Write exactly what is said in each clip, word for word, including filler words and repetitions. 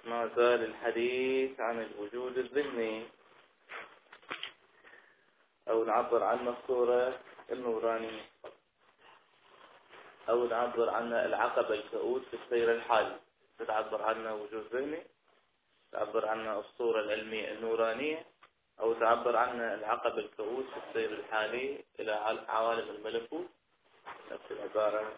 ما زال الحديث عن الوجود الذهني، أو نعبر عنه الصورة النورانية، أو نعبر عنه العقبة الكؤوس في السير الحالي. تعبر عنه وجود ذهني، تعبر عنه الصورة العلمية النورانية، أو تعبر عنه العقبة الكؤوس في السير الحالي إلى عوالم الملكوت. نفس العبارة.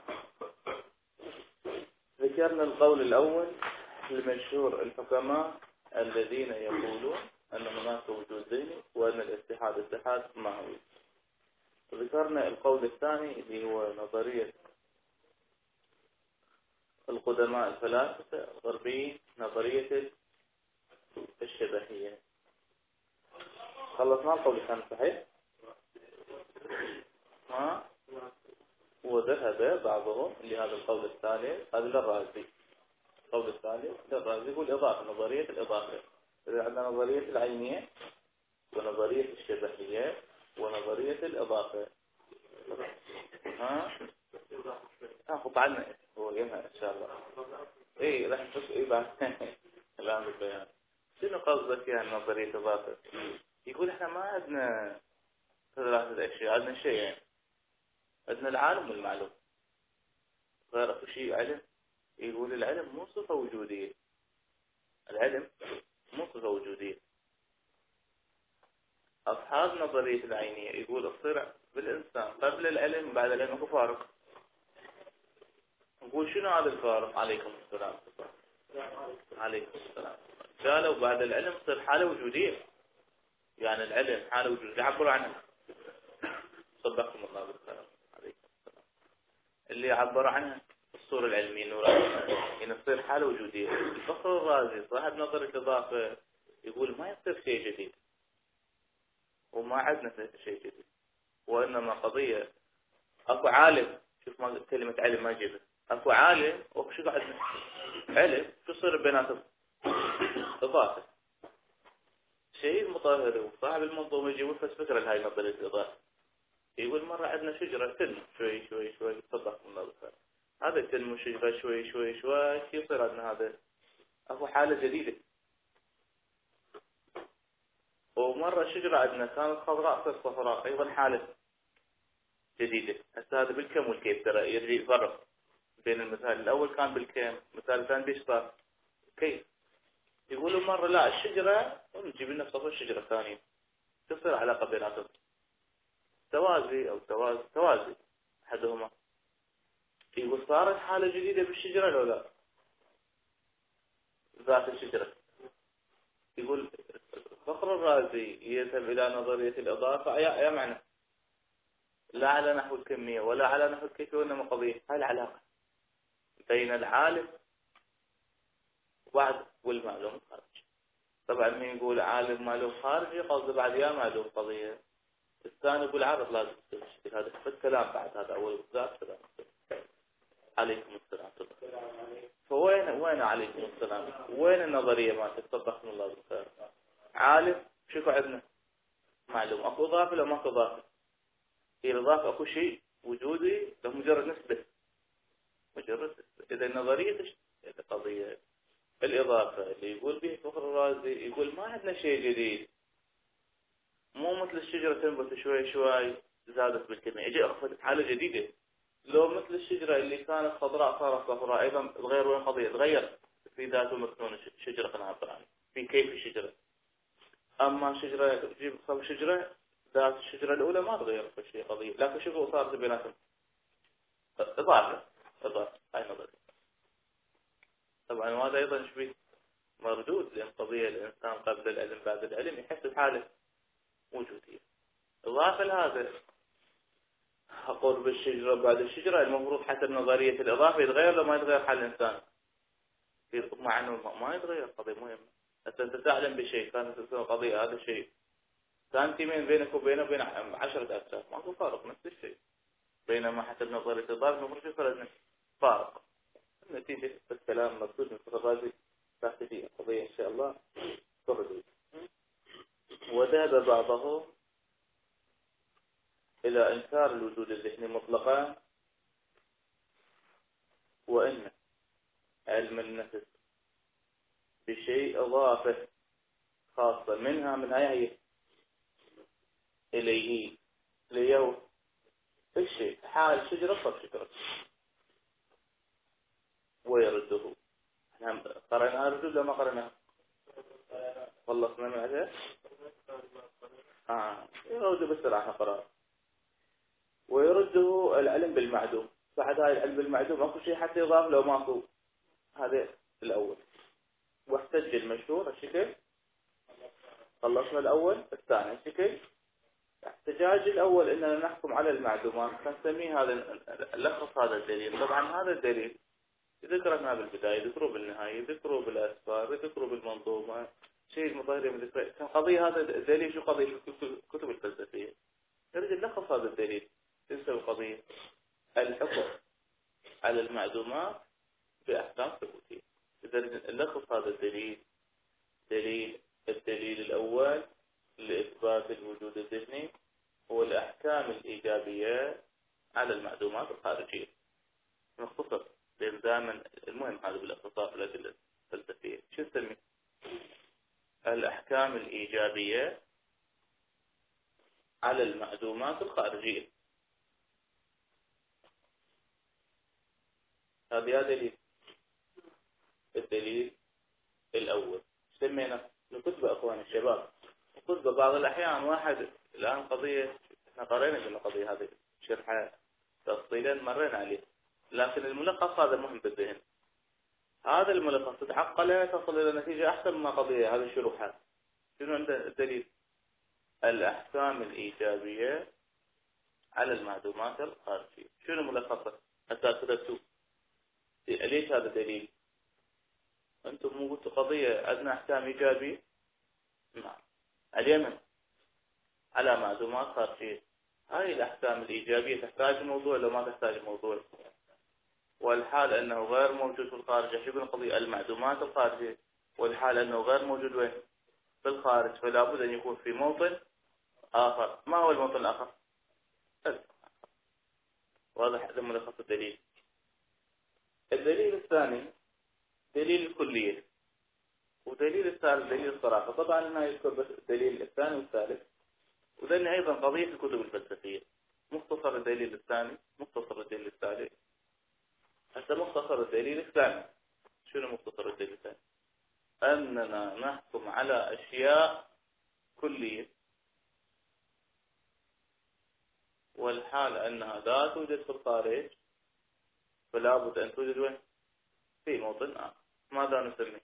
ذكرنا القول الأول لمشهور الحكماء الذين يقولون أن هناك وجود ذهني وأن الاتحاد اتحاد معوي. وذكرنا القول الثاني اللي هو نظرية القدماء الفلاسفة الغربيين، نظرية الشبهية. خلصنا القول الثاني صحيح؟ ها؟ وذهب بعضهم لهذا القول الثالث، هذا للرازي. القول الثالث للرازي يقول إضافة، نظرية الإضافة. إذا عندنا نظرية العينية ونظرية الشبهية ونظرية الإضافة. ها؟ أخذ عنا هو يمها إن شاء الله. إيه راح نشوف إيه بعد الآن بالبيان. شنو قصدك يعني نظرية الإضافة؟ يقول إحنا ما عندنا ثلاثة أشياء، عندنا شيئين. عندنا العالم والمعلوم. غير أكو شيء علم. يقول العلم مو صفة وجودية. العلم مو صفة وجودية. أصحاب نظرية العينية يقول الصراع بالإنسان قبل العلم بعد العلم أكو فارق. نقول شنو هذا الفارق؟ عليكم السلام. عليكم السلام. قالوا بعد العلم تصير حالة وجودية. يعني العلم حالة وجودية يعبروا عنها. صدقكم الله بالسلام. عليكم السلام. اللي يعبروا عنها الصورة العلمية النورانية يعني تصير حالة وجودية. الفخر الرازي صاحب نظرية الإضافة يقول ما يصير شيء جديد وما عندنا شيء جديد، وإنما قضية أكو عالم. شوف ما كلمة علم ما جيبه. أكو عالم وأكو شو عندنا علم. شو يصير بيناتهم؟ إضافة. شيء مطهر وصاحب المنظومة يجيب نفس فكرة لهاي نظرية الإضافة. يقول مرة عندنا شجرة تنمو شوي شوي شوي تصدق من الله. هذا تنمو شجرة شوي شوي شوي يصير عندنا هذا أكو حالة جديدة. ومرة شجرة عندنا كانت خضراء تصير صفراء أيضا حالة جديدة. هسه هذا بالكم والكيف ترى يرجع يفرق بين المثال الأول كان بالكم، المثال الثاني بيشطر كيف. يقولوا مرة لا الشجرة نجيب لنا صفر الشجرة الثانية تصير علاقة بيناتهم توازي أو توازي توازي أحدهما. يقول صارت حالة جديدة بالشجرة لو لا ذات الشجرة. يقول فخر الرازي يذهب إلى نظرية الإضافة أي معنى لا على نحو الكمية ولا على نحو الكيفية وإنما قضية هاي العلاقة بين العالم وبعد والمعلوم الخارجي. طبعا من يقول عالم معلوم خارجي قصد بعد يا معلوم قضية. الثاني يقول عرض لازم تصير هذا الكلام بعد هذا أول ذات كلام. عليكم السلام. فوين وين عليكم السلام؟ وين النظرية ما تتصدق الله بالخير؟ عالم شو عندنا معلوم أكو إضافة لو ما أكو إضافة. هي الإضافة أكو شيء وجودي له مجرد نسبة مجرد نسبة. إذا النظرية القضية الإضافة اللي يقول به فخر الرازي يقول ما عندنا شيء جديد. مو مثل الشجرة تنبت شوي شوي زادت بالكمية يجي أخذت حالة جديدة. لو مثل الشجرة اللي كانت خضراء صارت صفراء أيضا تغير وين قضية تغير في ذاته مكنون شجرة خنابر عنه في كيف الشجرة. أما شجرة تجيب صار شجرة ذات الشجرة الأولى ما تغير في شيء قضية. لكن شوفوا صارت بيناتهم إضافة إضافة هاي نظرية. طبعا وهذا أيضا شبيه مردود لأن قضية الإنسان قبل العلم بعد العلم يحس بحالة وجودية. إضافة لهذا أقول بالشجرة بعد الشجرة المفروض حسب نظرية الإضافة يتغير لو ما يتغير حال الإنسان. مع أنه ما يتغير قضية مهمة. أنت تعلم بشيء كانت القضية هذا الشيء سنتيمين بينك وبينه بين عشرة أجزاء ماكو فارق نفس الشيء. بينما حسب نظرية الإضافة المفروض يصير فارق. النتيجة الكلام مكتوب من الرازي تحت فيه القضية إن شاء الله تردد. وذهب بعضهم إلى إنكار الوجود الذهني مطلقا وإن علم النفس بشيء إضافة خاصة منها من هاي هي إليه ليه الشيء حال شجرة صف شجرة ويرده. نعم قرأناها ردود ولا ما قرأناها؟ خلصنا من هذا. آه يرده بسرعة نقرأ. ويرده العلم بالمعدوم. بعد هاي العلم بالمعدوم أكو شيء حتى يضاف لو ماكو. هذا الأول. واحتج المشهور الشكل. خلصنا الأول. الثاني الشكل. احتجاج الأول إننا نحكم على المعدومات فنسميه هذا نلخص هذا الدليل. طبعا هذا الدليل ذكرنا بالبداية ذكروا بالنهاية ذكروا بالأسفار ذكروا بالمنظومة شيء المظاهر من ذكر كان قضية هذا الدليل شو قضية الكتب الفلسفية نريد نلخص هذا الدليل تنسى القضية الحكم على المعدومات بأحكام ثبوتية. إذا نلخص هذا الدليل دليل الدليل الأول لإثبات الوجود الذهني هو الأحكام الإيجابية على المعدومات الخارجية. نختصر لأن دائما المهم هذا بالاختصار في الأدلة الفلسفية شو نسميه؟ الأحكام الإيجابية على المعدومات الخارجية. هذا دليل الدليل الأول سمينا الكتبة أخواني الشباب الكتبة بعض الأحيان واحد الآن قضية احنا قرينا في القضية هذه شرحها تفصيلا مرينا عليه لكن الملخص هذا مهم بالذهن. هذا الملخص تتعقله تصل إلى نتيجة أحسن من قضية هذه الشروحات. شنو عند الدليل؟ الأحكام الإيجابية على المعدومات الخارجية. شنو ملخصه؟ أساسا ليش هذا دليل؟ أنتم مو قلتوا قضية أدنى أحكام إيجابية؟ نعم. اليمن على معدومات خارجية. هاي الأحكام الإيجابية تحتاج موضوع لو ما تحتاج موضوع. والحال أنه غير موجود في الخارج شو يقول القضية المعدومات الخارجية والحال أنه غير موجود وين؟ في الخارج فلا بد أن يكون في موطن آخر. ما هو الموطن الآخر؟ واضح هذا ملخص الدليل. الدليل الثاني دليل الكلية ودليل الثالث دليل الصراحة. طبعا هنا يذكر بس الدليل الثاني والثالث وذن أيضا قضية في الكتب الفلسفية. مختصر الدليل الثاني مختصر الدليل الثالث. حتى مختصر الدليل الثاني شنو مختصر الدليل الثاني؟ أننا نحكم على أشياء كلية والحال أنها لا توجد في الخارج فلا بد أن توجد وين؟ في موطن آخر. ماذا نسمي؟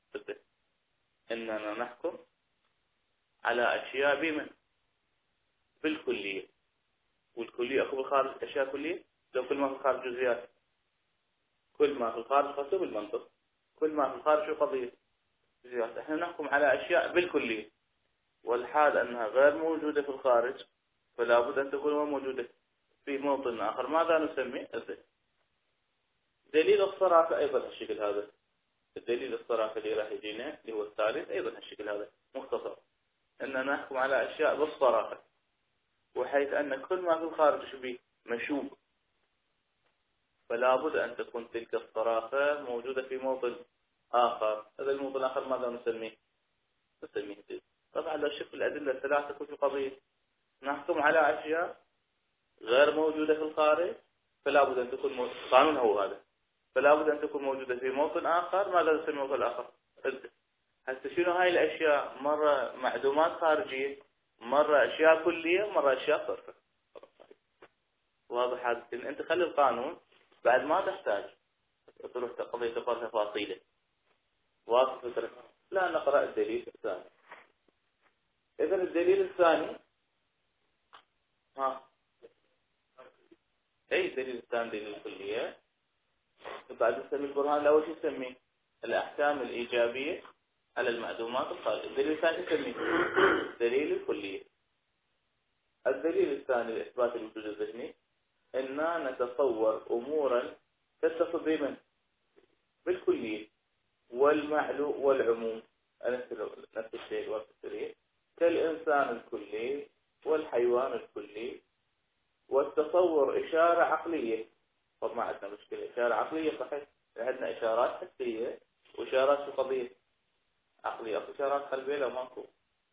أننا نحكم على أشياء بمن؟ بالكلية. والكلية أخو بالخارج أشياء كلية. لو كل ما في الخارج جزئيات كل ما في الخارج خاصة بالمنطق كل ما في الخارج شو قضية جزئيات. احنا نحكم على أشياء بالكلية والحال أنها غير موجودة في الخارج فلا بد أن تكون موجودة في موطن آخر. ماذا نسمي؟ الذهن. دليل الصراحة أيضا الشكل هذا. الدليل الصراحة اللي راح يجينا اللي هو الثالث أيضا الشكل هذا مختصر. أننا نحكم على أشياء بالصراحة وحيث أن كل ما في الخارج شبيه مشوب فلا بد أن تكون تلك الصراحة موجودة في موطن آخر. هذا الموطن الآخر ماذا نسميه؟ نسميه الذهن. طبعا لو شوف الأدلة الثلاثة تكون في قضية نحكم على أشياء غير موجودة في الخارج فلا بد أن تكون موجودة. قانون هو هذا فلا بد أن تكون موجودة في موطن آخر. ماذا نسمي الموطن الآخر؟ الذهن. هسه شنو هاي الأشياء؟ مرة معدومات خارجية مرة أشياء كلية مرة أشياء صرفة. واضح هذا؟ أنت خلي القانون بعد ما تحتاج تروح قضية تقرأ تفاصيله. واضح فكرة؟ لا نقرأ الدليل الثاني. إذا الدليل الثاني ها أي دليل الثاني دليل الكلية. بعد نسمي البرهان الأول شو نسميه؟ الأحكام الإيجابية على المعدومات الخارجية. الدليل الثاني نسميه دليل الكلية. الدليل الثاني لإثبات الوجود الذهني إننا نتصور أمورا تتصل بمن؟ بالكلية والمعلو والعموم نفس الشيء والتفسير كالإنسان الكلي والحيوان الكلي. والتصور إشارة عقلية. طب ما عندنا مشكلة إشارة عقلية صحيح. عندنا إشارات حسية وإشارات قضية عقلية. اكو إشارات قلبية لو ماكو؟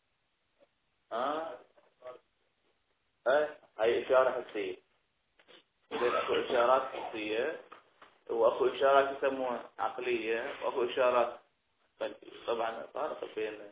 ها؟ أه؟ هاي إشارة حسية. إذن اكو إشارات حسية واكو إشارات يسموها عقلية واكو إشارات قلبية. طبعا فرق بين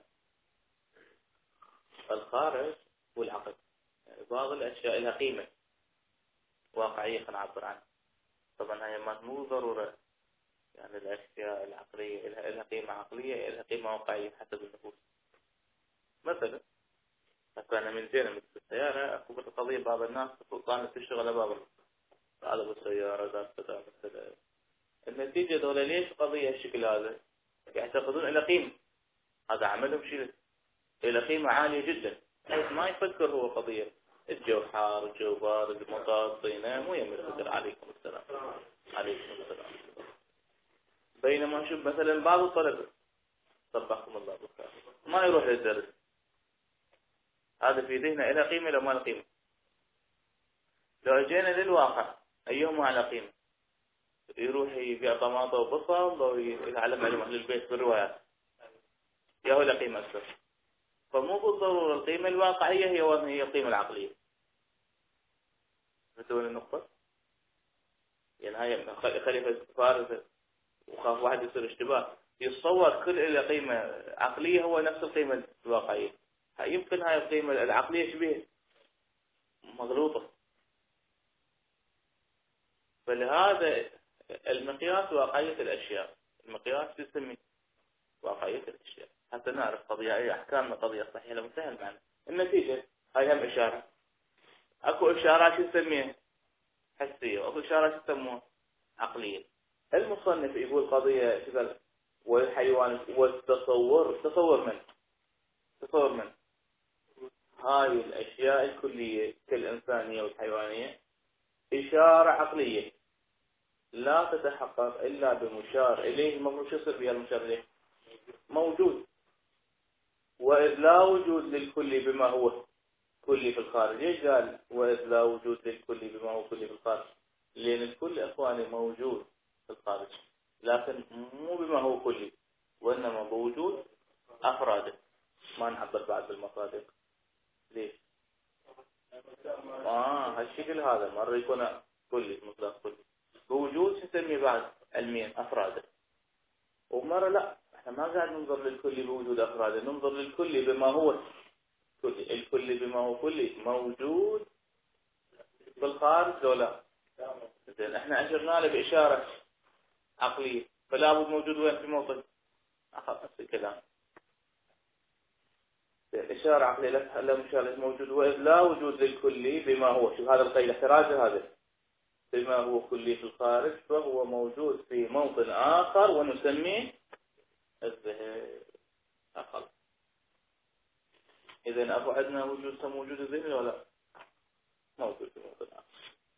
الخارج والعقل. يعني بعض الأشياء لها قيمة واقعية خلينا نعبر عنها. طبعا هي ما مو ضرورة يعني الأشياء العقلية لها لها قيمة عقلية لها قيمة واقعية حسب النفوس. مثلا حتى أنا من زين مثل السيارة أكو قضية بعض الناس كانت تشتغل باب هذا بالسيارة ذات كذا مثلا. النتيجة دولة ليش قضية الشكل هذا؟ يعتقدون إلى قيمة، هذا عملهم شيء إلى قيمة عالية جدا، بحيث ما يفكر هو قضية الجو حار الجو بارد المطار طينة مو يم يفكر. عليكم السلام. عليكم السلام. بينما نشوف مثلا بعض الطلبة صبحكم الله بالخير ما يروح للدرس، هذا في ذهنه إلى قيمة لو ما له قيمة. لو اجينا للواقع أيهما على قيمة؟ يروح يبيع طماطة وبصل لو يتعلم علم أهل البيت بالروايات يا هو له قيمة أكثر. فمو بالضرورة القيمة الواقعية هي هي القيمة العقلية. فتقول النقطة يعني هاي خليفة فارس وخاف واحد يصير اشتباه يتصور كل اللي قيمة عقلية هو نفس القيمة الواقعية. يمكن هاي القيمة العقلية شبيه مغلوطة. فلهذا المقياس واقعية الأشياء. المقياس يسمي واقعية الأشياء حتى نعرف قضية أي أحكامنا قضية صحيحة لو سهل معنا. النتيجة هاي هم إشارة. أكو إشارات يسميها حسية وأكو إشارات يسموها عقلية. المصنف يقول قضية كذا والحيوان والتصور. تصور من؟ تصور من؟ هاي الأشياء الكلية كالإنسانية والحيوانية إشارة عقلية لا تتحقق إلا بمشار إليه. المفروض شو يصير بها المشار إليه؟ موجود. وإذ لا وجود للكل بما هو كلي في الخارج. ليش قال وإذ لا وجود للكل بما هو كلي في الخارج؟ لأن الكل إخواني موجود في الخارج لكن مو بما هو كلي وإنما بوجود أفراده. ما نعبر بعد بالمصادق. ليش؟ آه هالشكل هذا مرة يكون كلي مطلق كلي بوجود نسميه بعد علميا أفراده. ومرة لا احنا ما قاعد ننظر للكلي بوجود أفراده ننظر للكلي بما هو كلي. الكلي بما هو كلي موجود بالخارج لو لا. زين احنا أشرنا له بإشارة عقلية فلا بد موجود وين في موطن أخذ نفس الكلام. إشارة عقلية لا مشارة موجود وإذ لا وجود للكلي بما هو. شوف هذا القيد احتراز هذا بما هو كلي في الخارج فهو موجود في موطن آخر ونسميه الذهن. أقل. إذا أبو عندنا وجود سم وجود الذهن ولا موجود في موطن آخر.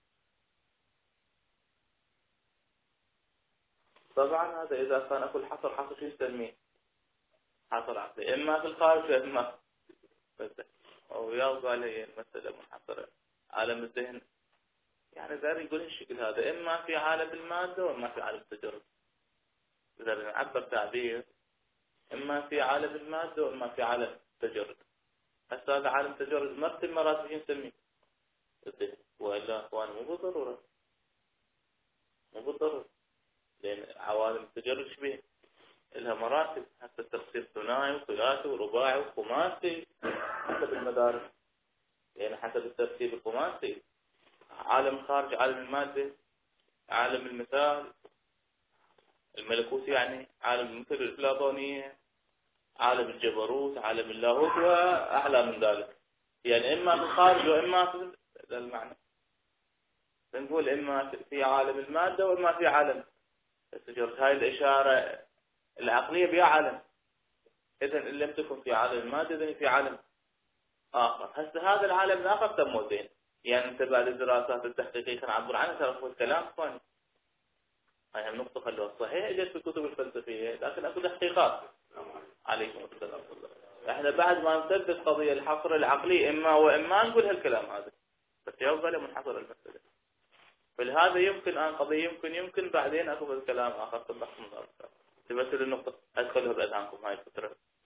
طبعا هذا إذا كان أكل حصر حصر شو نسميه؟ حصر عقلي إما في الخارج وإما في الذهن. أو يبقى عليه المسألة منحصرة عالم الذهن. يعني ذا يقول الشكل هذا إما في عالم المادة وإما في عالم التجرد. إذا نعبر تعبير إما في عالم المادة وإما في عالم التجرد. هسه هذا عالم التجرد مرتب مراتب نسميه الذهن. وإلا أخوان مو بالضرورة مو بالضرورة لأن عوالم التجرد شبيه لها مراتب حتى تقسيم ثنائي وثلاثي ورباعي وخماسي حسب المدارس. يعني حسب الترتيب الخماسي عالم خارج عالم المادة عالم المثال الملكوت يعني عالم المثل الأفلاطونية عالم الجبروت عالم اللاهوت وأعلى من ذلك. يعني إما في الخارج وإما في هذا المعنى. نقول إما في عالم المادة وإما في عالم التجرد. هاي الإشارة العقلية بها عالم. إذن إن لم تكن في عالم المادة إذن في عالم آخر. هسه هذا العالم الآخر تم زين. يعني أنت بعد الدراسات التحقيقية نعبر عنها تعرفوا الكلام ثاني. هاي هم نقطة خلوها صحيح اجت في الكتب الفلسفية لكن اكو تحقيقات. عليكم السلام. احنا بعد ما نثبت قضية الحصر العقلي اما واما نقول هالكلام هذا بس يفضل منحصر المسألة. فلهذا يمكن ان قضية يمكن يمكن بعدين اكو الكلام اخر تبحث من ذلك. تمثل النقطة ادخلها باذهانكم هاي الفترة.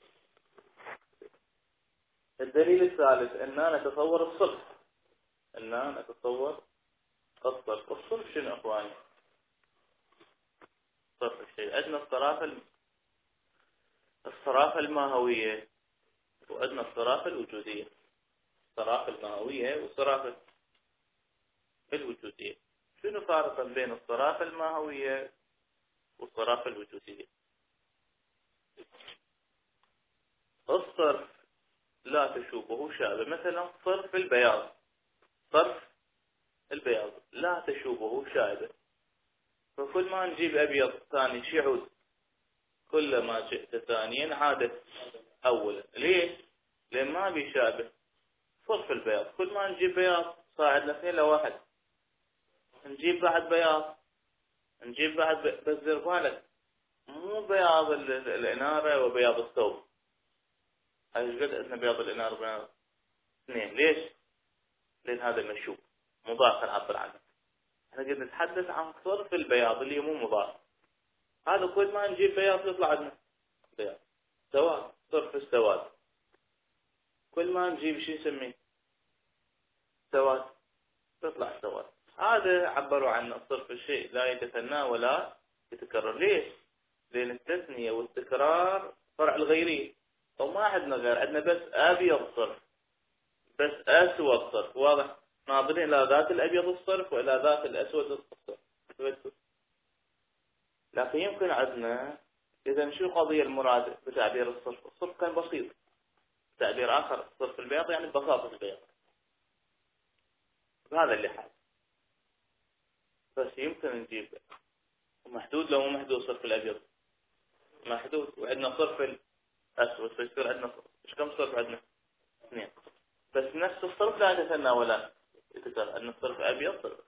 الدليل الثالث أننا نتصور الصرف، أننا نتصور الصرف. الصرف شنو أخواني؟ صرف الشيء عندنا الصرافة الصرافة الماهوية وعندنا الصرافة الوجودية. الصرافة الماهوية والصرافة الوجودية. شنو فارقا بين الصرافة الماهوية والصرافة الوجودية؟ الصرف لا تشوبه شابه، مثلا صرف البياض، صرف البياض لا تشوبه شابه، فكل ما نجيب أبيض ثاني شعود كل ما جئت ثانيا عادت أولا. ليش؟ لأن ما بيشابه صرف البياض. كل ما نجيب بياض صاعدنا اثنين لواحد، نجيب بعد بياض، نجيب بعد ب... بس دير بالك مو بياض الإنارة وبياض الثوب. ايش قد عندنا بياض الإنارة وبياض اثنين؟ ليش؟ لأن هذا مشوب مضاف نعبر عنه. احنا قد نتحدث عن صرف البياض اللي مو مضاف. هذا كل ما نجيب بياض يطلع عندنا بياض. سواد، صرف السواد، كل ما نجيب شيء نسميه سواد تطلع سواد. هذا عبروا عن صرف الشيء لا يتثنى ولا يتكرر. ليش؟ لأن التثنية والتكرار فرع الغيري، وما عندنا غير، عندنا بس أبيض صرف، بس أسود صرف. واضح؟ ناظرين إلى ذات الأبيض الصرف وإلى ذات الأسود الصرف. لكن يمكن عندنا إذا شو قضية المراد بتعبير الصرف؟ الصرف كان بسيط. تعبير آخر صرف البياض يعني بساطة البياض. هذا اللي حال. بس يمكن نجيب محدود لو مو محدود صرف الأبيض محدود، وعندنا صرف الأسود، فيصير عندنا إيش كم صرف عندنا؟ اثنين. بس نفس الصرف لا يتثنى ولا يتكرر، عندنا صرف أبيض صرف.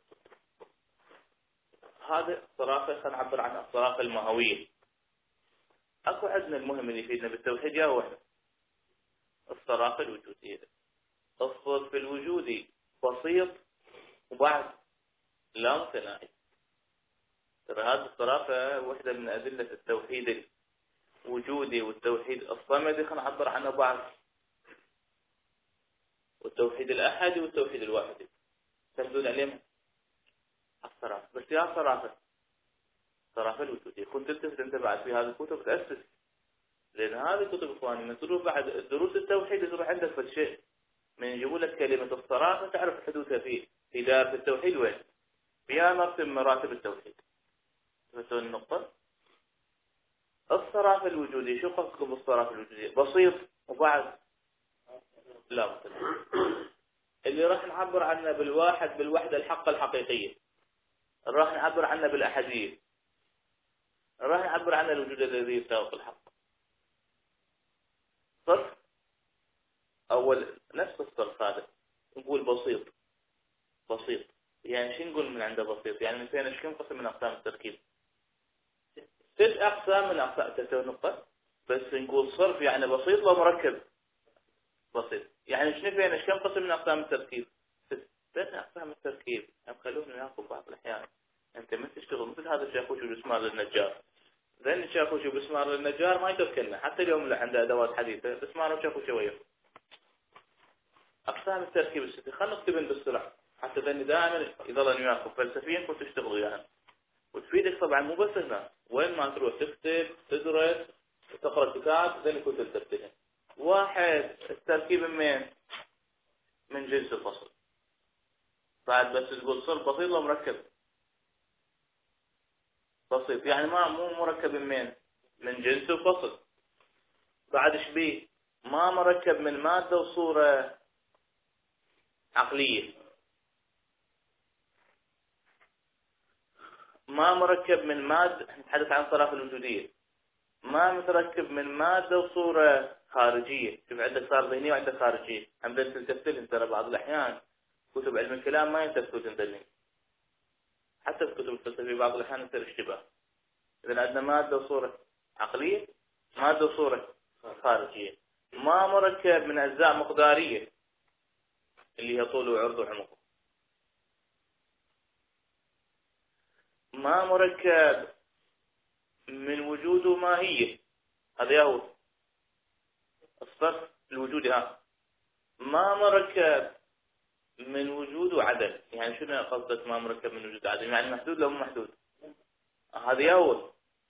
هذا الصرافة خلينا نعبر عنها الصرافة الماهوية. أكو عندنا المهم اللي يفيدنا بالتوحيد يا هو الصرافة الوجودية. الصرف الوجودي بسيط وبعد لا متناهي. ترى هذه الصرافة واحدة من أدلة التوحيد الوجودي والتوحيد الصمدي خلينا نعبر عنه بعض، والتوحيد الأحدي والتوحيد الواحدي تردون عليهم الصرافة. بس يا صرافة الصرافة الوجودية كنت تلتفت انت بعد في هذه الكتب تأسس، لأن هذه الكتب إخواني من تروح بعد دروس التوحيد تروح عندك في الشيء من يجيبوا لك كلمة الصرافة تعرف حدوثها في في دائرة التوحيد وين؟ فيها مرتب مراتب التوحيد. تفهمون النقطة؟ الصرافة الوجودية شو قصدكم بالصرافة الوجودية؟ بسيط وبعد لا متناهي. اللي راح نعبر عنه بالواحد بالوحدة الحق الحقيقية، راح نعبر عنه بالأحدية، راح نعبر عنه الوجود الذي يساوق الحق. صرف أول نفس الصرف هذا نقول بسيط. بسيط يعني شو نقول من عنده بسيط؟ يعني مثلا ايش كم قسم من أقسام التركيب؟ ست أقسام من أقسام. تسوي نقطة. بس نقول صرف يعني بسيط لو مركب بسيط. يعني شنو فين ايش كم قسم من أقسام التركيب؟ ست. ست أقسام التركيب. هم خلونا ناخذ بعض الأحيان أنت ما تشتغل مثل هذا الشيخ وشو بسمار للنجار. زين الشيخ وشو بسمار للنجار ما يتركنا حتى اليوم اللي عنده أدوات حديثة بسمار وشيخ وشو وياه. أقسام التركيب الستة خلنا نكتبن بالسرعة حتى ذني دائما يظلن وياكم فلسفيين كنت تشتغلوا يعني وتفيدك طبعا مو بس هنا وين ما تروح تكتب تدرس تقرأ كتاب ذني كنت ترتبها. واحد التركيب من من جنس الفصل. بعد بس تقول صرف بسيط ولا مركب بسيط يعني ما مو مركب من من جنس الفصل. بعد شبيه ما مركب من مادة وصورة عقلية. ما مركب من مادة نتحدث عن الصرافة الوجودية ما متركب من مادة وصورة خارجية. شوف عندك صار ذهنية وعندك خارجية. هم بس تلتفتل ترى بعض الأحيان كتب علم الكلام ما يلتفتوا تنتبه حتى في كتب الفلسفة بعض الأحيان تصير اشتباه. إذا عندنا مادة وصورة عقلية مادة وصورة خارجية. ما مركب من أجزاء مقدارية اللي هي طول وعرض وعمق. ما مركب من وجود وماهية. هذا هو الصرف الوجودي. ها ما مركب من وجود وعدم. يعني شنو قصدك ما مركب من وجود وعدم؟ يعني محدود لو مو محدود؟ هذه أول.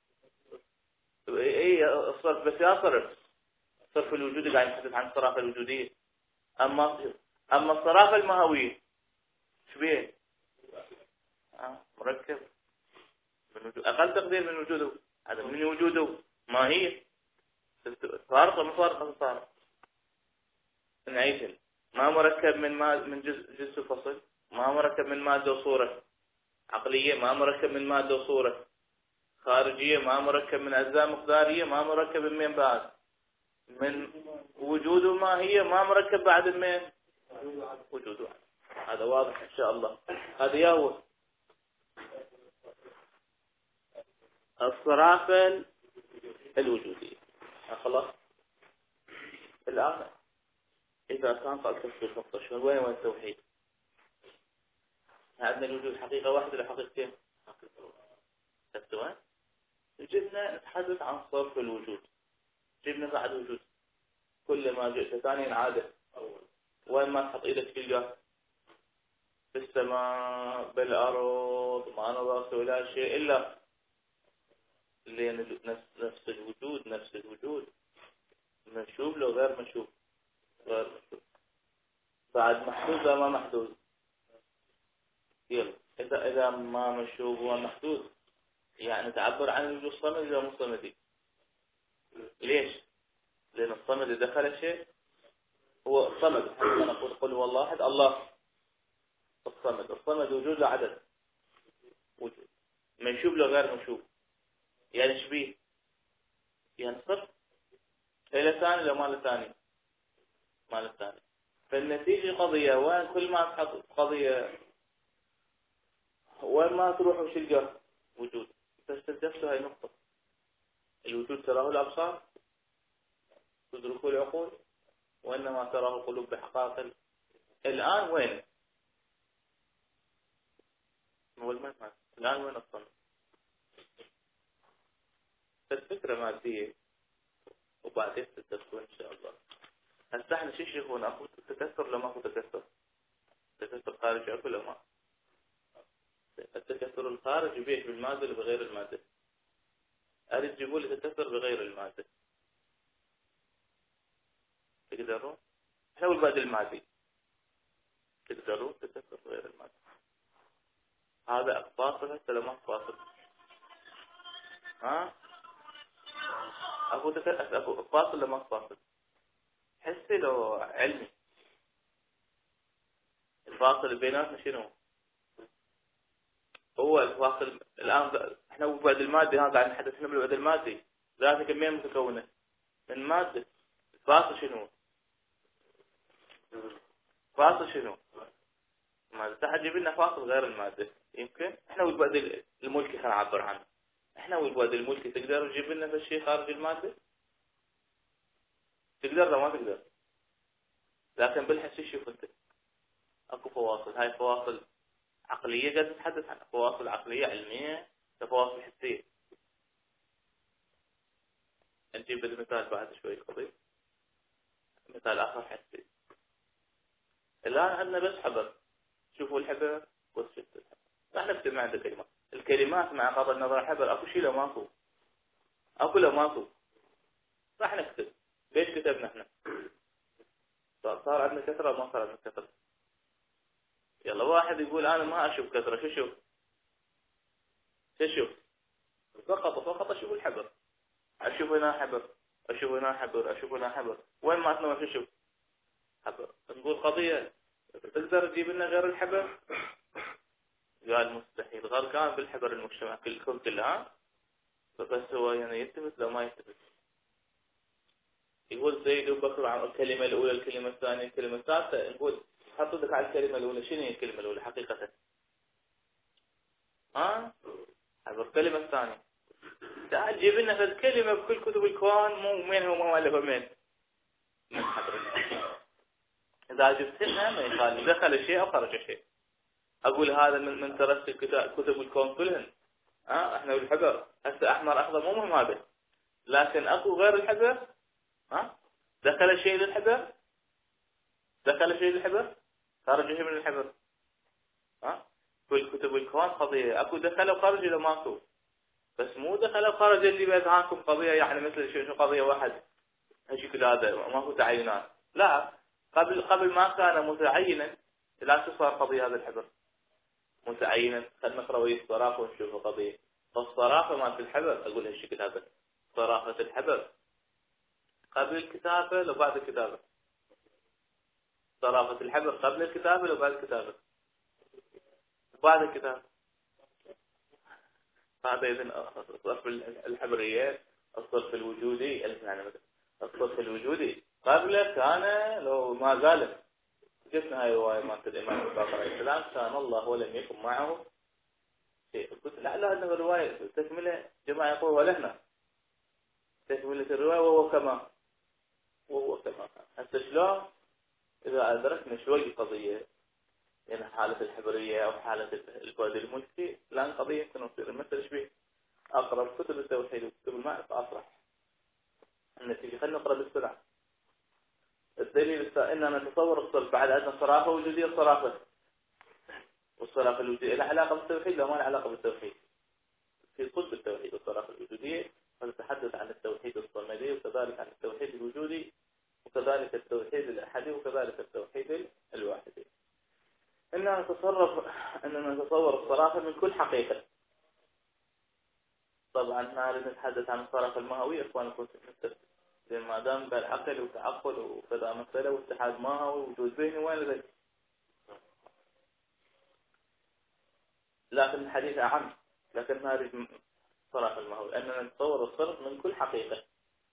اي الصرف بس يا صرف صرف الوجودي قاعد نتحدث عن الصرافة الوجودية. أما أما الصرافة المهوية شو بيه؟ آه مركب من وجود، أقل تقدير من وجوده، هذا من وجوده ما هي فارقة مو فارقة صار نعيش. ما مركب من ما من جزء جزء فصل، ما مركب من مادة وصورة عقلية، ما مركب من مادة وصورة خارجية، ما مركب من أجزاء مقدارية، ما مركب من مين بعد من وجوده ما هي، ما مركب بعد من وجوده. هذا واضح إن شاء الله. هذا يهو الصرافة الوجودية. خلاص الآن إذا كان سألت في الخطة شو وين وين التوحيد؟ عندنا الوجود حقيقة واحدة ولا حقيقتين؟ حقيقتين. جبنا نتحدث عن صرف الوجود، جبنا بعد وجود كل ما جئت ثانيا عادة. وين ما تحط إيدك تلقاه في السماء بالأرض ما نضاف ولا شيء إلا لأن نفس نفس الوجود نفس الوجود مشوب لو غير مشوب غير مشوب بعد محدود وما محدود. يلا إذا إذا ما مشوب ومحدود يعني تعبر عن الوجود صمد إذا مو صمدي. ليش؟ لأن الصمد إذا دخل شيء هو صمد. أنا أقول قل هو الله أحد الله الصمد. الصمد وجود له عدد وجود منشوب له غير مشوب يعني شبيه يعني صرف إلى ثاني لو ما له ثاني ما له ثاني. فالنتيجة قضية وين كل ما تحط قضية وين ما تروح وشلقه وجود. فاستدفت هاي النقطة. الوجود تراه الأبصار تدركه العقول وإنما تراه القلوب بحقائق. الآن وين هو المهم الآن وين الصمد؟ الفكرة مادية وبعدين تتكسر إن شاء الله. هسه احنا شو يشوفون أكو تكسر لما أكو تكسر؟ تكسر خارج أكو لما التكسر الخارج يبيح بالمادة ولا بغير المادة؟ أريد تجيبوا لي تكسر بغير المادة تقدرون؟ احنا والبعد المادي تقدرون تكسر بغير المادة. هذا فاصل هسه لما فاصل ها أكو تكسر أكو فاصل لما فاصل حسي لو علمي. الفاصل بيناتنا شنو هو الفاصل الآن؟ احنا بالبعد المادي هذا قاعد نتحدث هنا بالبعد المادي ذاتها كمية متكونة من مادة. الفاصل شنو؟ فاصل شنو؟ مادة. تحت جيب لنا فاصل غير المادة. يمكن احنا والبعد الملكي خلينا نعبر عنه. احنا والبعد الملكي تقدر تجيب لنا في الشيء خارج المادة؟ تقدر لو ما تقدر. لكن بالحس شوف انت اكو فواصل. هاي فواصل عقلية قاعد نتحدث عنها. فواصل عقلية علمية فواصل حسية. نجيب المثال بعد شوي قضية مثال آخر حسي. الآن عندنا بس حبر. شوفوا الحبر وشفت الحبر. راح نكتب عند الكلمات. الكلمات مع قبل نظر الحبر أكو شيء لو ماكو أكو لو ماكو راح نكتب. ليش كتبنا احنا؟ صار عندنا كثرة ما صار عندنا كثرة. يلا واحد يقول أنا ما أشوف كثرة. شو شوف؟ شو شوف؟ فقط فقط أشوف الحبر. أشوف هنا حبر أشوف هنا حبر أشوف هنا حبر. وين ما أتنوى شو شوف؟ حبر. نقول قضية تقدر تجيب لنا غير الحبر؟ قال مستحيل. غير كان بالحبر المجتمع كلكم كلها بس هو يعني يثبت لو ما يثبت. يقول زيد وبكر عن الكلمة الأولى الكلمة الثانية الكلمة الثالثة. نقول حط لك على الكلمة الأولى. شنو هي الكلمة الأولى حقيقة؟ ها حبر. الكلمة الثانية تعال جيب لنا في الكلمة بكل كتب الكون مو مين هو ما ألفه مين من حبر. إذا جبت لنا ما يخالف دخل شيء أو خرج شيء. أقول هذا من من درست كتب الكون كلهن. ها احنا بالحبر هسه أحمر أخضر مو مهم هذا. لكن أكو غير الحبر ها دخل شيء للحبر دخل شيء الحبر، خرج شيء من الحبر. ها كل كتب الكون قضية اكو دخل وخرج اذا ماكو، بس مو دخل وخرج اللي بيذهانكم قضية يعني مثل شو قضية واحد هالشكل هذا ماكو تعيينات. لا، قبل قبل ما كان متعينا لا تصير قضية هذا الحبر متعينا. خلينا نقرا ويا الصرافة ونشوف القضية. فالصرافة ما في الحبر اقول هالشكل هذا، صرافة الحبر قبل الكتابة لو بعد الكتابة. صرافة الحبر قبل الكتابة لو بعد الكتابة. بعد الكتابة. هذا إذن الصرف الحبرية الصرف الوجودي يعني الصرف الوجودي قبل كان لو ما زال جبنا هاي رواية مالت الإمام الباقر عليه السلام كان الله ولم يكن معه شيء. قلت لعل أنه الرواية تكملة جماعة يقول ولهنا تكملة الرواية وهو كما وهو كما حتى شلون إذا أدركنا شوي قضية يعني حالة الحبرية أو حالة البعد الملكي الآن قضية يمكن تصير مثل شبيه أقرب كتب التوحيد وكتب المعرفة أصرح النتيجة. خلينا نقرأ بالسرعة. الدليل إننا نتصور الصرف بعد أن صرافة وجودية الصرافة والصرافة الوجودية لها علاقة بالتوحيد لا ما لها علاقة بالتوحيد. في قطب التوحيد والصرافة الوجودية ونتحدث عن التوحيد الصمدي وكذلك عن التوحيد الوجودي وكذلك التوحيد الأحدي وكذلك التوحيد الواحدي. إننا نتصرف إننا نتصور الصرافة من كل حقيقة. طبعا نحن نتحدث عن الصرافة الماهوية إخوانكم مثل لأن ما دام قال عقل وتعقل وكذا مسألة واتحاد ماهوي ووجود ذهني وين ذلك. لكن الحديث أعم. لكن هذه الصرافة الماهوية أننا نتصور الصرف من كل حقيقة.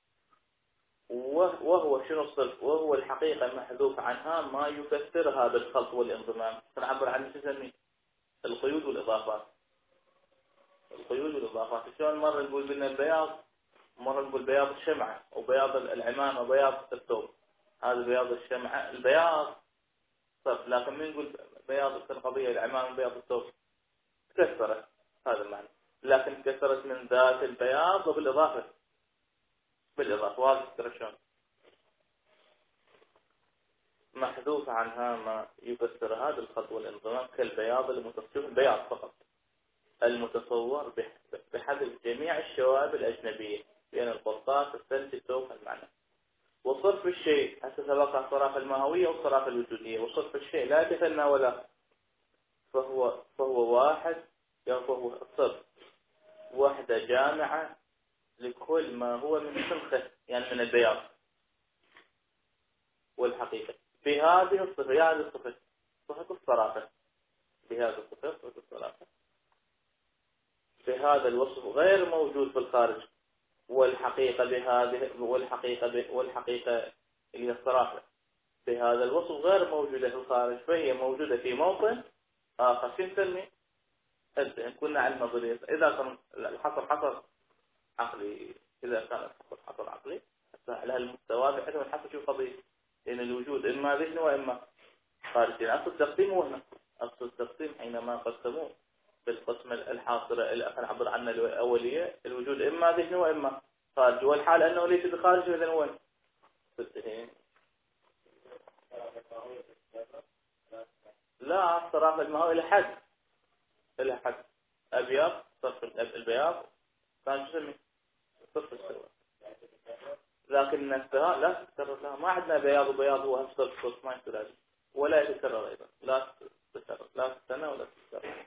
وهو شنو الصرف؟ وهو الحقيقة المحذوف عنها ما يفسرها بالخلط والانضمام. نعبر عن شو نسميه القيود والإضافات. القيود والإضافات شلون مرة نقول بنا البياض مرة نقول بياض الشمعة وبياض العمامة وبياض الثوب. هذا بياض الشمعة البياض صرف. لكن من نقول بياض القضية العمامة وبياض الثوب تكسرت هذا المعنى. لكن تكسرت من ذات البياض وبالإضافة بالإضافة واضح ترى شلون محذوف عنها ما يفسر هذا الخط والانضمام كالبياض المتصور البياض فقط المتصور بحذف جميع الشوائب الأجنبية بين القرطاس الثلج الثوب المعنى. وصرف الشيء هسه سبق الصرافة الماهوية والصرافة الوجودية. وصرف الشيء لا يتثنى ولا فهو فهو واحد يعني فهو الصرف وحدة جامعة لكل ما هو من سلخه يعني من البياض والحقيقة بهذه الصفة بهذه الصفة صفة الصرافة بهذه الصفة صفة الصرافة بهذا الوصف غير موجود في الخارج. والحقيقة بهذه والحقيقة ب... والحقيقة هي الصرافة بهذا الوصف غير موجودة في الخارج فهي موجودة في موطن آخر. شو نسمي؟ كنا علم نظرية. إذا كان الحصر حصر عقلي إذا كان الحصر حصر عقلي على هالمستوى بحيث نحصل شو قضية لأن الوجود إما ذهني وإما خارجي. أصل التقسيم هو هنا أصل التقسيم حينما قسموه بالقسم الحاصرة اللي أخذ عبر عنه الأولية الوجود إما ذهني وإما خارجي. والحال أنه ليس بخارجي إذن وين لا الصرافة الماهوية إلى حد إلى حد أبيض صرف البياض كان تسمي صرف السواد. لكن نفسها لا تتكرر لا ما عندنا بياض وبياض هو صرف صرف ما يصير هذا ولا يتكرر أيضا لا تتكرر لا تستنى ولا تتكرر.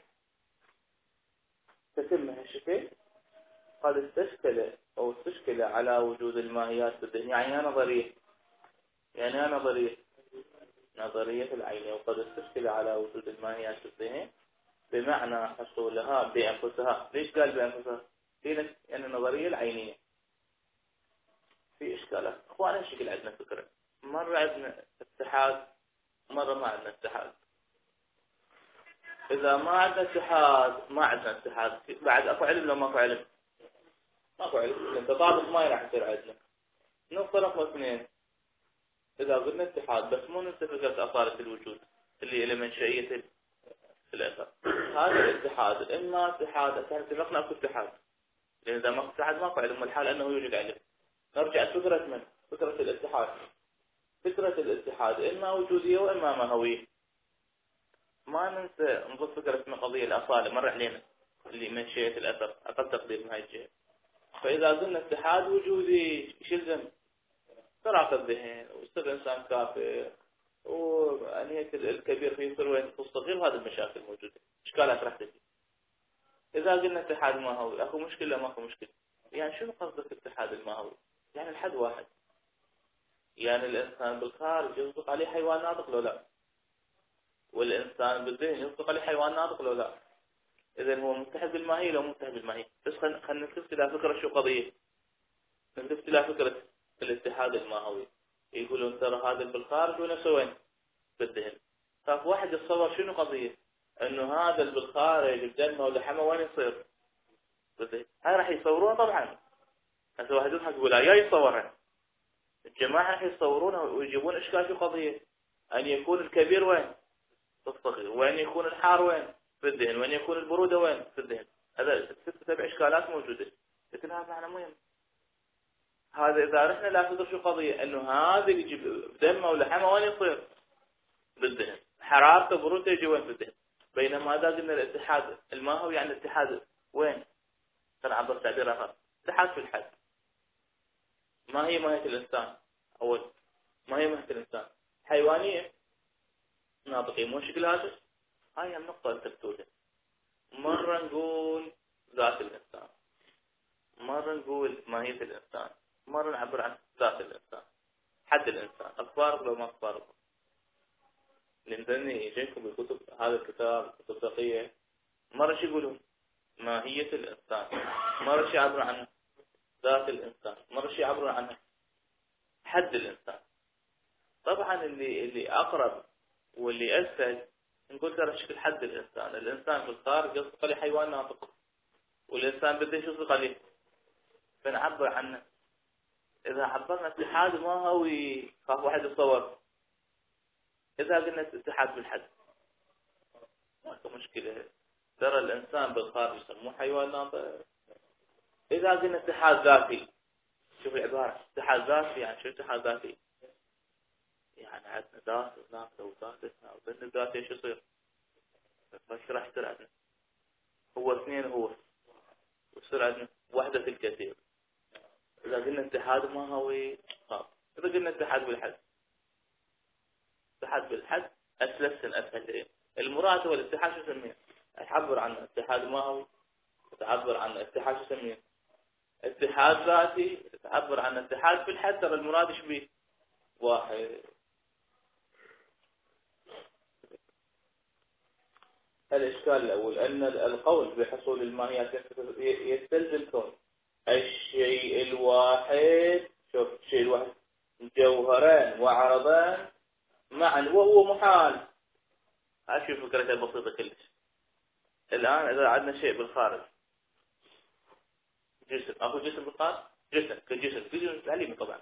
تتم هالشكل قد استشكل أو استشكل على وجود الماهيات في الذهن يعني نظرية يعني نظرية نظرية العين وقد استشكل على وجود الماهيات في الذهن بمعنى حصولها بأنفسها. ليش قال بأنفسها؟ في يعني النظرية العينية في إشكالات. أخوانا الشكل عندنا فكرة مرة عندنا اتحاد مرة ما عندنا اتحاد. إذا ما عندنا اتحاد ما عندنا اتحاد بعد أكو علم لو ماكو علم ماكو علم. التطابق ما راح يصير عندنا. نفرق اثنين إذا قلنا اتحاد بس مو ننسى فكرة أصالة الوجود اللي إلى منشئية الأثر. هذا الاتحاد إما اتحاد كان اتفقنا أكو اتحاد لأن إذا ما اتحاد ماكو علم والحال أنه يوجد علم. نرجع فكرة من فكرة الاتحاد فكرة الاتحاد إما وجودية وإما ماهوية. ما ننسى نضيف فكرة اسمها قضية الأصالة مر علينا اللي من شيء الأثر أقل تقدير من هاي الجهة. فإذا قلنا اتحاد وجودي ايش يلزم؟ فراغ الذهن ويصير إنسان كافر وأنية الكبير فيه يصير وين الصغير، وهذه المشاكل موجودة إشكالات راح تجي. إذا قلنا اتحاد ماهوي أكو مشكلة ما أكو مشكلة. يعني شنو قصدك اتحاد الماهوي؟ يعني الحد واحد. يعني الإنسان بالخارج يصدق عليه حيوان ناطق لو لا، والإنسان بالذهن يصدق عليه حيوان ناطق لو لا. إذا هو متحد بالماهية لو متحد بالماهية. بس خلينا خلينا نلتفت إلى فكرة شو قضية. نلتفت إلى فكرة الاتحاد الماهوي. يقولون ترى هذا بالخارج ونفسه وين؟ بالذهن. ففي واحد يتصور شنو قضية؟ إنه هذا اللي بالخارج بدمه ولحمه وين يصير؟ بالذهن. هاي راح يصورون طبعا. هسه واحد يضحك يقول يا يصورها. الجماعة راح يصورونها ويجيبون إشكال شو قضية؟ أن يكون الكبير وين؟ الصغير. وين يكون الحار وين؟ في الذهن. وين يكون البرودة وين؟ في الذهن. هذا ست سبع إشكالات موجودة. لكن هذا معنى مهم. هذا إذا رحنا لا تدر شو قضية إنه هذا يجي دمه ولحمه وين يصير؟ بالذهن. حرارته برودته يجي وين؟ في الذهن. بينما إذا قلنا الاتحاد الماهوي يعني الاتحاد وين؟ سنعبر تعبير آخر. اتحاد في الحد. ما هي ماهية الإنسان؟ أول ما هي ماهية الإنسان؟ حيوانية ناطقين مو شكل هذا. هاي النقطة التفتوتة. مرة نقول ذات الإنسان، مرة نقول ماهية الإنسان، مرة نعبر عن ذات الإنسان، حد الإنسان. أفارق لو ما أفارق. لأنني يجيكم بالكتب هذا الكتاب كتب فقهية مرة شو يقولون؟ ماهية الإنسان. مرة شو يعبر عنه؟ ذات الإنسان. مرة شو يعبر عنه؟ حد الإنسان. طبعا اللي اللي أقرب واللي أسهل نقول ترى شكل حد الإنسان. الإنسان بالخارج يصدق عليه حيوان ناطق، والإنسان بده يصدق عليه، فنعبر عنه. إذا عبرنا اتحاد ما هو خاف واحد يتصور. إذا قلنا اتحاد بالحد ماكو مشكلة. ترى الإنسان بالخارج يسموه حيوان ناطق. إذا قلنا اتحاد ذاتي، شوف العبارة اتحاد ذاتي يعني شو اتحاد ذاتي؟ يعني عندنا ذات هناك وذات هنا وبين الذات ايش يصير؟ فايش راح يصير عندنا؟ هو اثنين هو ويصير عندنا وحدة الكثير. إذا قلنا اتحاد ما هو خاف. إذا قلنا اتحاد بالحد، اتحاد بالحد أسلسل أسهل. المراد هو الاتحاد شو يسميه؟ تعبر عن اتحاد ما هو، تعبر عن اتحاد شو يسميه؟ اتحاد ذاتي. تعبر عن اتحاد بالحد. ترى المراد ايش بيه؟ واحد. الإشكال الأول أن القول بحصول الماهيات يستلزم كون الشيء الواحد، شوف الشيء الواحد جوهران وعرضان معا وهو محال. هاي فكرتها بسيطة كلش. الآن إذا عندنا شيء بالخارج، جسم، أكو جسم بالخارج، جسم كجسم كجسم تعليمي طبعا،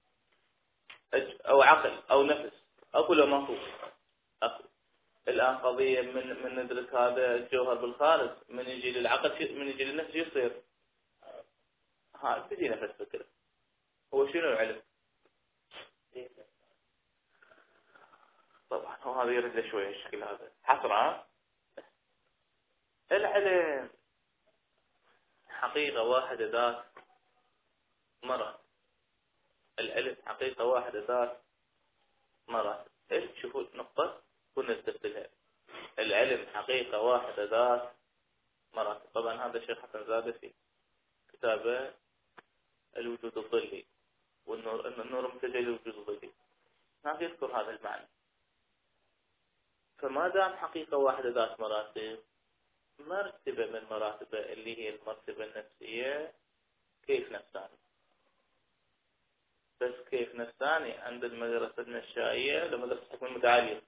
أو عقل أو نفس، أكو لو ماكو؟ أكو. الآن قضية من من ندرك هذا الجوهر بالخارج، من يجي للعقل، من يجي للنفس يصير. ها تجي نفس فكرة. هو شنو العلم؟ طبعا هو هذا يرد شوية الشكل هذا حصرا. العلم حقيقة واحدة ذات مرة. العلم حقيقة واحدة ذات مرة. ايش تشوفوا نقطة كنا نستخدمها. العلم حقيقة واحدة ذات مرة. طبعا هذا الشيخ حسن زاده في كتابه الوجود الظلي والنور، ان النور متجلي الوجود الظلي، هناك يذكر هذا المعنى. فما دام حقيقة واحدة ذات مراتب، مرتبة من مراتبه اللي هي المرتبة النفسية كيف نفساني. بس كيف نفساني عند المدرسة النشائية لمدرسة الحكم المتعالية.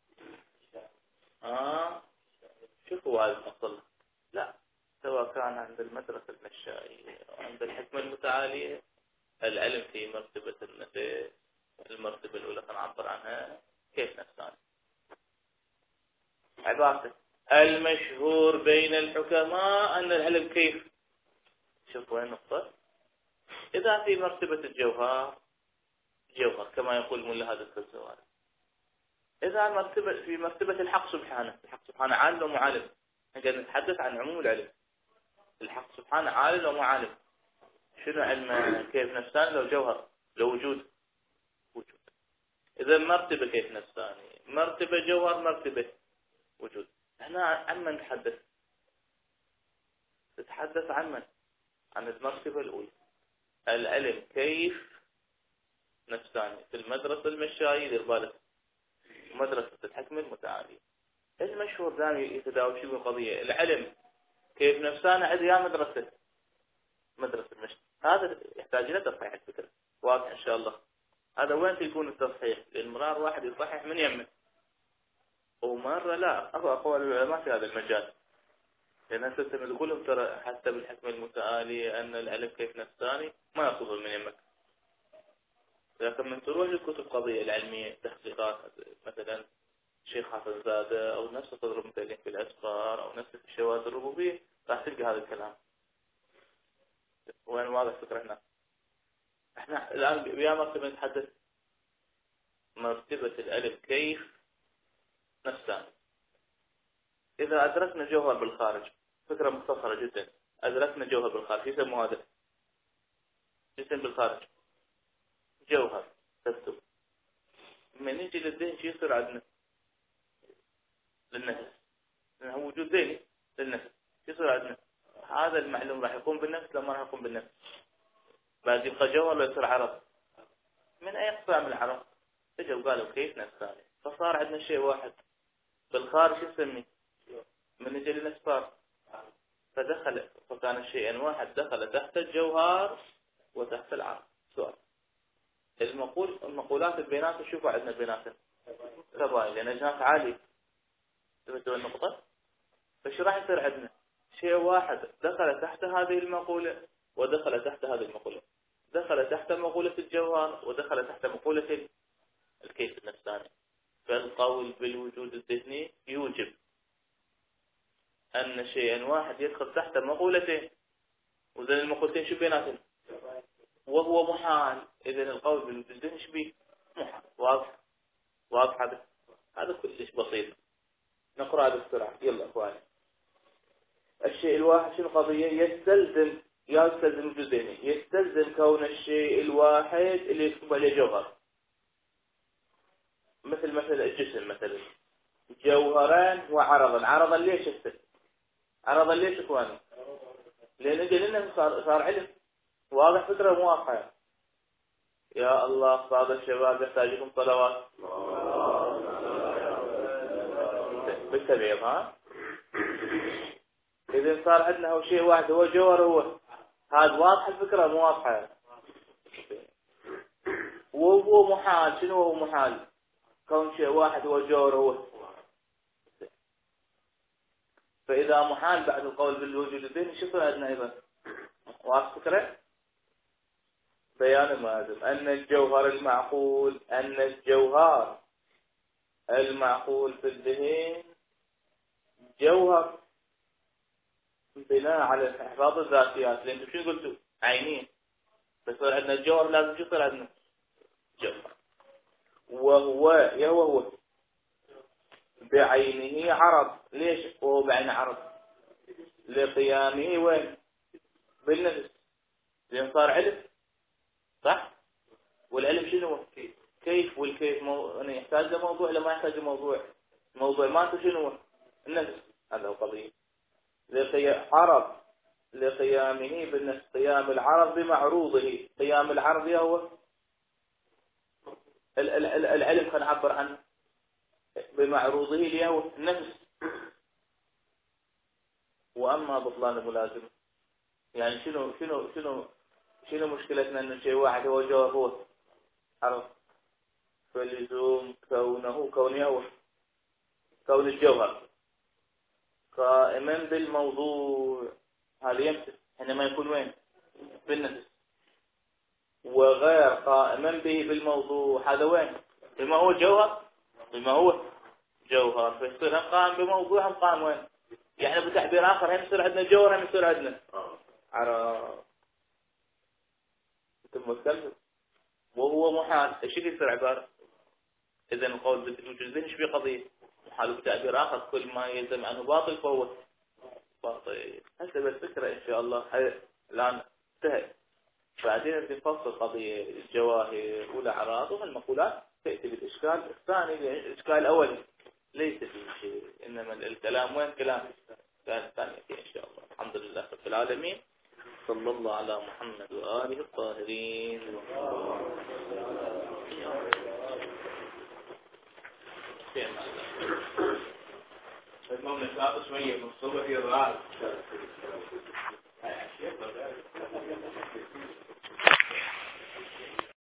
آه شوفوا هذا الأصل. لا، سواء كان عند المدرسة النشائية أو عند الحكمة المتعالية، العلم في مرتبة النفس. المرتبة الأولى نعبر عنها كيف نفساني. عبارة المشهور بين الحكماء أن العلم كيف. شوفوا وين النقطة. إذا في مرتبة الجوهر جوهر كما يقول ملا هذا الزوارق. إذا مرتبة في مرتبة الحق سبحانه، الحق سبحانه عالم ومعالم، نقدر نتحدث عن عموم العلم. الحق سبحانه عالم ومعالم. شنو علم؟ كيف نفسان لو جوهر لو وجود وجود. إذا مرتبة كيف نفساني، مرتبة جوهر، مرتبة وجود. هنا عن من نتحدث؟ تتحدث عن من؟ عن المرتبة الأولى، العلم كيف نفساني. في المدرسة المشاية يدير بالك، مدرسة الحكم المتعالي المشهور دائما يتداول شيء قضية العلم كيف نفساني عندي يا مدرسة مدرسة المشي. هذا يحتاج إلى تصحيح الفكرة، واضح إن شاء الله. هذا وين يكون التصحيح؟ للمرار واحد يصحح من يمه، ومرة لا. أبو أقوال العلماء في هذا المجال، لأن أنت تقولهم ترى حتى بالحكم المتعالي أن العلم كيف نفساني ما يقصد من يمك. لكن من تروح للكتب القضية العلمية تحقيقات مثلا شيخ حسن زادة أو نفسه تضرب مثلا في الأسفار أو نفسه في الشواذ الربوبية راح تلقى هذا الكلام. وين واضح فكرة هنا؟ احنا الآن بيا مرتبة نتحدث مرتبة العلم كيف نفساني. إذا أدركنا جوهر بالخارج، فكرة مختصرة جدا، أدركنا جوهر بالخارج يسمى هذا جسم بالخارج جوهر تكتب. من يجي للذهن شيء يصير عندنا للنفس، لأنه وجود ذهني للنفس يصير عندنا. هذا المعلوم راح يقوم بالنفس لما راح يقوم بالنفس بعد يبقى جوهر ولا يصير عرض. من أي أقسام العرض؟ اجوا قالوا كيف نفساني، فصار عندنا شيء واحد بالخارج يسمي. من يجي للنفس صار فدخل، فكان الشيئين واحد دخل تحت الجوهر وتحت العرض. سؤال المقول المقولات البينات شوفوا عندنا بينات كبائر لأن أجناس عالية. تبدو النقطة. فشو راح يصير عندنا؟ شيء واحد دخل تحت هذه المقولة ودخل تحت هذه المقولة، دخل تحت مقولة الجوهر ودخل تحت مقولة الكيف النفساني. فالقول بالوجود الذهني يوجب أن شيئا واحد يدخل تحت مقولتين، وذن المقولتين شو بيناتهم؟ وهو محال. إذن القول بالوجود الذهني شبيه محال. واضح؟ واضح هذا؟ هذا كلش بسيط. نقرأ هذا بسرعة. يلا أخواني. الشيء الواحد شو القضية؟ يستلزم يستلزم وجود ذهني، يستلزم كون الشيء الواحد اللي يكتب عليه جوهر. مثل مثل الجسم مثلا جوهران وعرضا. عرضا ليش يستلزم؟ عرضا ليش اخواني؟ لأن جلنا صار صار علم. واضح فكرة مو واضحة؟ يا الله بعض الشباب يحتاجكم صلوات بالتبعيض. ها إذا صار عندنا هو شيء واحد هو جوهر. هو هذا واضح الفكرة مو واضحة؟ وهو محال. شنو هو محال؟ كون شيء واحد هو جوهر. هو فإذا محال بعد القول بالوجود الذهني شو صار عندنا أيضا؟ واضح فكرة؟ بيان مازم أن الجوهر المعقول أن الجوهر المعقول في الذهن جوهر بناء على حفاظ الذاتيات. لأنتم شو قلتوا؟ عينين. فصار عندنا الجوهر لازم شو صار عندنا؟ جوهر. وهو يهو هو بعينه عرض. ليش وهو بعين عرض؟ لقيامه وين؟ بالنفس. لأن صار علم. صح؟ والعلم شنو هو؟ كيف. والكيف مو... يعني يحتاج لموضوع ولا ما يحتاج لموضوع؟ الموضوع ما انت شنو هو؟ النفس. هذا هو قضية لقي... عرض لقيامه بالنفس. قيام العرض بمعروضه. قيام العرض هو ال... ال... ال... العلم خلينا نعبر عنه بمعروضه اللي هو النفس. وأما بطلان الملازمة يعني شنو شنو شنو شنو مشكلتنا أن شيء واحد هو جوهر هو عرض. فلزوم كونه كونه هو كون الجوهر قائما بالموضوع. هذا يمثل حينما يكون وين؟ بالنفس. وغير قائما به بالموضوع هذا وين؟ بما هو جوهر. بما هو جوهر فيصير هم قائم بموضوع هم قائم وين؟ يعني بتعبير آخر هم يصير عندنا جوهر هم يصير عندنا عرض. انتم مستلزم وهو محال، ايش يصير عبارة؟ إذا القول بالوجود الذهني ايش في قضية؟ محال بتعبير آخر، كل ما يلزم عنه باطل فهو باطل. هسه بس فكرة إن شاء الله الآن انتهت. بعدين بنفصل قضية الجواهر والأعراض وهالمقولات تأتي بالإشكال الثاني. الإشكال الأول ليس فيه شيء، إنما الكلام وين كلام الإشكال الثاني إن شاء الله. الحمد لله رب العالمين، صلى الله على محمد وآله الطاهرين. المهم نتعاطى شوية من الصبح يضرار